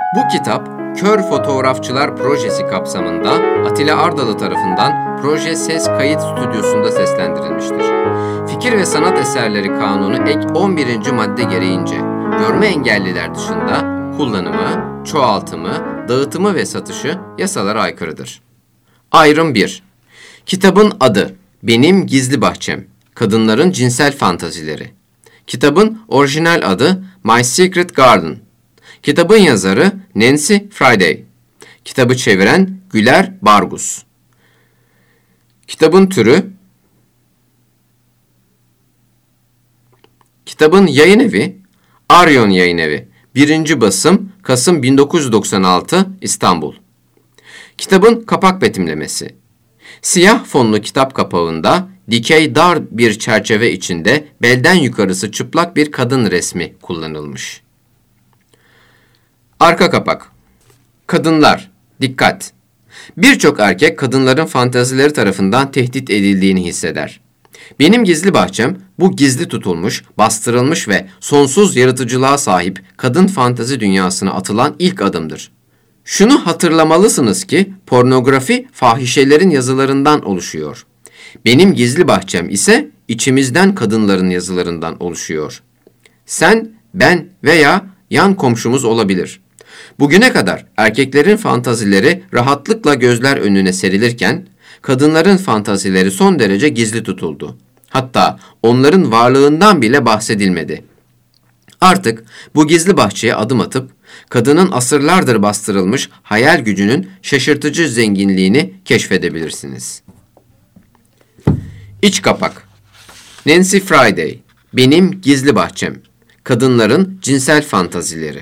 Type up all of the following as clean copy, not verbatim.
Bu kitap, Kör Fotoğrafçılar Projesi kapsamında Atilla Ardalı tarafından Proje Ses Kayıt Stüdyosu'nda seslendirilmiştir. Fikir ve Sanat Eserleri Kanunu ek 11. madde gereğince görme engelliler dışında kullanımı, çoğaltımı, dağıtımı ve satışı yasalara aykırıdır. Ayrım 1. Kitabın adı Benim Gizli Bahçem, Kadınların Cinsel Fantazileri. Kitabın orijinal adı My Secret Garden. Kitabın yazarı Nancy Friday. Kitabı çeviren Güler Bargus. Kitabın türü, kitabın yayın evi Aryon Yayınevi. 1. basım Kasım 1996 İstanbul. Kitabın kapak betimlemesi. Siyah fonlu kitap kapağında dikey dar bir çerçeve içinde belden yukarısı çıplak bir kadın resmi kullanılmış. Arka kapak. Kadınlar, dikkat! Birçok erkek kadınların fantazileri tarafından tehdit edildiğini hisseder. Benim Gizli Bahçem, bu gizli tutulmuş, bastırılmış ve sonsuz yaratıcılığa sahip kadın fantazi dünyasına atılan ilk adımdır. Şunu hatırlamalısınız ki pornografi fahişelerin yazılarından oluşuyor. Benim Gizli Bahçem ise içimizden kadınların yazılarından oluşuyor. Sen, ben veya yan komşumuz olabilir. Bugüne kadar erkeklerin fantazileri rahatlıkla gözler önüne serilirken, kadınların fantazileri son derece gizli tutuldu. Hatta onların varlığından bile bahsedilmedi. Artık bu gizli bahçeye adım atıp, kadının asırlardır bastırılmış hayal gücünün şaşırtıcı zenginliğini keşfedebilirsiniz. İç kapak. Nancy Friday, Benim Gizli Bahçem, Kadınların Cinsel Fantazileri.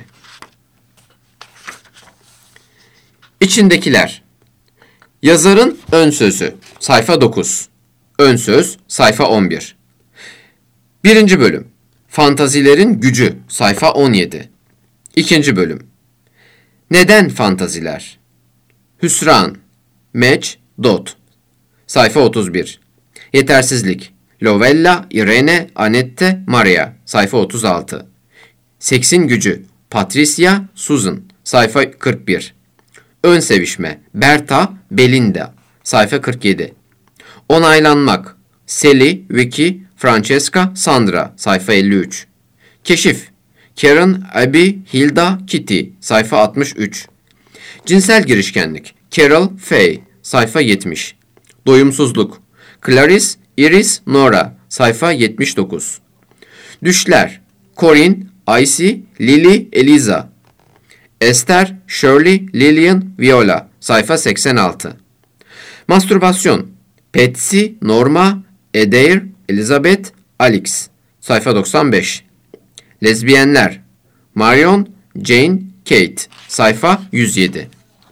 İçindekiler. Yazarın ön sözü, sayfa 9. Ön söz, sayfa 11. 1. bölüm. Fantazilerin gücü, sayfa 17. 2. bölüm. Neden fantaziler? Hüsran, Match, Dot, sayfa 31. Yetersizlik, Lovella, Irene, Annette, Maria, sayfa 36. Seksin gücü, Patricia, Susan, sayfa 41. Ön sevişme, Berta, Belinda, sayfa 47. Onaylanmak, Sally, Vicky, Francesca, Sandra, sayfa 53. Keşif, Karen, Abby, Hilda, Kitty, sayfa 63. Cinsel girişkenlik, Carol, Faye, sayfa 70. Doyumsuzluk, Clarice, Iris, Nora, sayfa 79. Düşler, Corinne, Icy, Lily, Eliza, Esther, Shirley, Lillian, Viola, sayfa 86. Mastürbasyon, Patsy, Norma, Adair, Elizabeth, Alex, sayfa 95. Lezbiyenler, Marion, Jane, Kate, sayfa 107.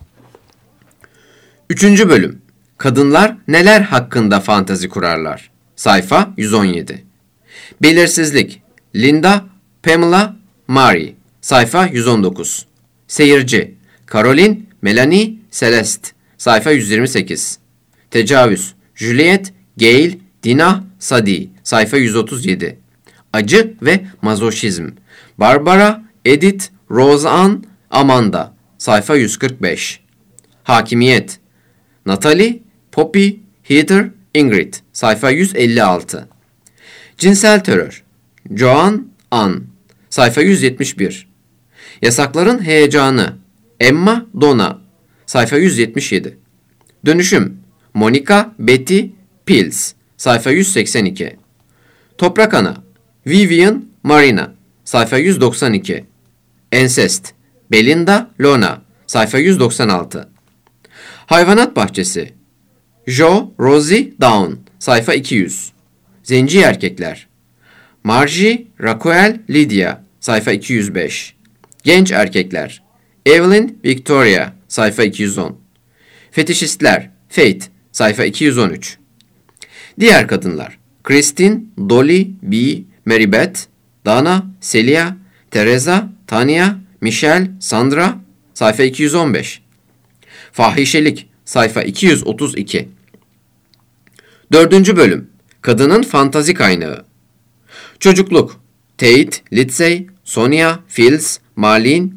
3. bölüm. Kadınlar neler hakkında fantazi kurarlar? Sayfa 117. Belirsizlik, Linda, Pamela, Mary, sayfa 119. Seyirci, Caroline, Melanie, Celeste, sayfa 128. Tecavüz, Juliet, Gail, Dina, Sadie, sayfa 137. Acı ve mazoşizm, Barbara, Edith, Roseanne, Amanda, sayfa 145. Hakimiyet, Natalie, Poppy, Heather, Ingrid, sayfa 156. Cinsel terör, Joan, Ann, sayfa 171. Yasakların heyecanı, Emma, Donna, sayfa 177. Dönüşüm, Monica, Betty, Pills, sayfa 182. Toprak Ana, Vivian, Marina, sayfa 192. Ensest, Belinda, Lona, sayfa 196. Hayvanat Bahçesi, Joe, Rosie, Dawn, sayfa 200. Zenci Erkekler, Margie, Raquel, Lydia, sayfa 205. Genç Erkekler, Evelyn, Victoria, sayfa 210. Fetişistler, Fate, sayfa 213. Diğer kadınlar, Christine, Dolly, Bee, Marybeth, Dana, Celia, Teresa, Tanya, Michelle, Sandra, sayfa 215. Fahişelik, sayfa 232. 4. bölüm. Kadının fantazi kaynağı. Çocukluk, Tate, Lindsay, Sonia, Fields, Marlene,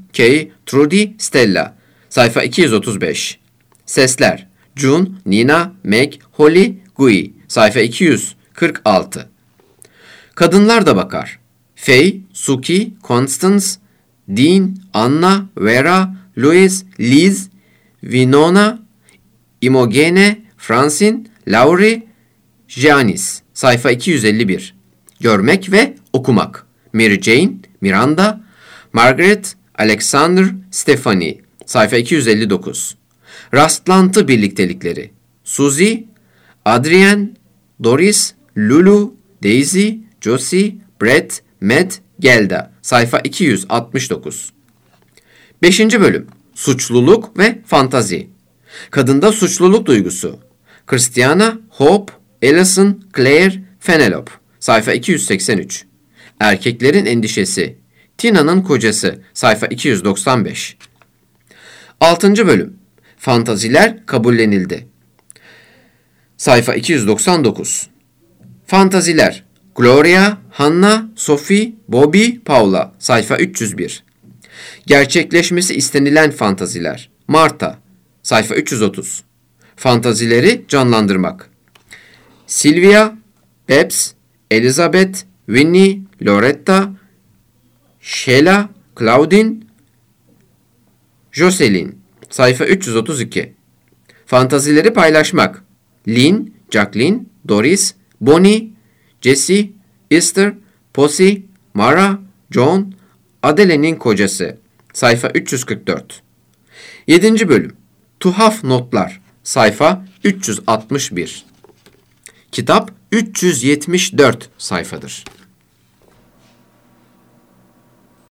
Kay, Trudy, Stella. Sayfa 235. Sesler: June, Nina, Meg, Holly, Gui. Sayfa 246. Kadınlar da bakar: Faye, Suki, Constance, Dean, Anna, Vera, Louise, Liz, Winona, Imogene, Francine, Laurie, Janice. Sayfa 251. Görmek ve okumak: Mary Jane, Miranda, Margaret, Alexander, Stephanie. Sayfa 259. Rastlantı birliktelikleri: Suzy, Adrienne, Doris, Lulu, Daisy, Josie, Brett, Matt, Gelda. Sayfa 269. 5. bölüm: Suçluluk ve fantazi. Kadında suçluluk duygusu: Christiana, Hope, Alison, Claire, Penelope. Sayfa 283. Erkeklerin endişesi: Tina'nın kocası. Sayfa 295. 6. bölüm: Fantaziler kabullenildi. Sayfa 299. Fantaziler: Gloria, Hannah, Sophie, Bobby, Paula. Sayfa 301. Gerçekleşmesi istenilen fantaziler: Martha. Sayfa 330. Fantazileri canlandırmak: Sylvia, Babs, Elizabeth, Winnie, Loretta, Sheila, Claudine, Jocelyn. Sayfa 332. Fantazileri paylaşmak: Lynn, Jacqueline, Doris, Bonnie, Jessie, Esther, Posy, Mara, John, Adele'nin kocası. Sayfa 344. 7. bölüm: Tuhaf notlar. Sayfa 361. Kitap 374 sayfadır.